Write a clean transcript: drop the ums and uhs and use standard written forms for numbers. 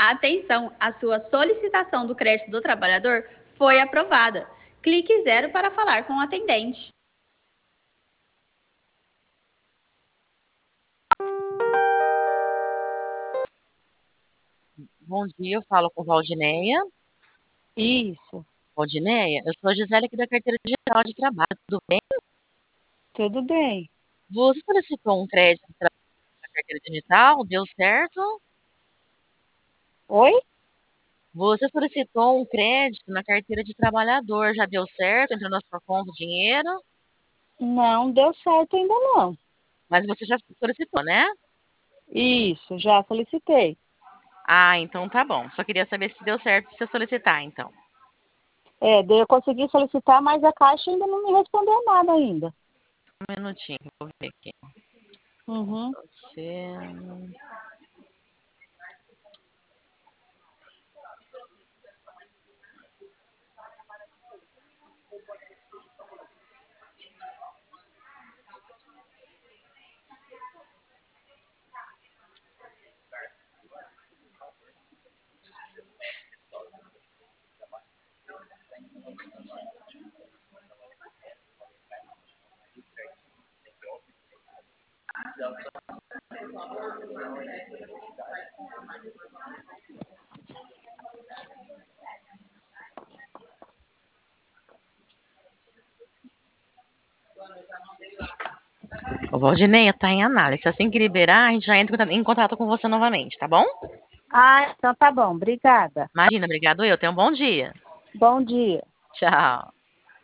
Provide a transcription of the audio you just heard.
Atenção, a sua solicitação do crédito do trabalhador foi aprovada. Clique 0 para falar com o atendente. Bom dia, eu falo com Valdineia. Isso, Valdineia, eu sou a Gisele aqui da Carteira Digital de Trabalho, tudo bem? tudo bem. Você solicitou um crédito para a Carteira Digital, deu certo? Oi? Você solicitou um crédito na Carteira de Trabalhador, já deu certo? Entrou na sua conta o dinheiro? Não deu certo ainda não. Mas você já solicitou, né? Isso, já solicitei. Ah, então tá bom. Só queria saber se deu certo para você solicitar, então. Daí eu consegui solicitar, mas a Caixa ainda não me respondeu nada ainda. Um minutinho, vou ver aqui. Uhum. Você... O Valdineia tá em análise. Assim que liberar, a gente já entra em contato com você novamente, tá bom? Ah, então tá bom. Obrigada. Imagina, obrigado eu. Tenha um bom dia. Bom dia. Tchau.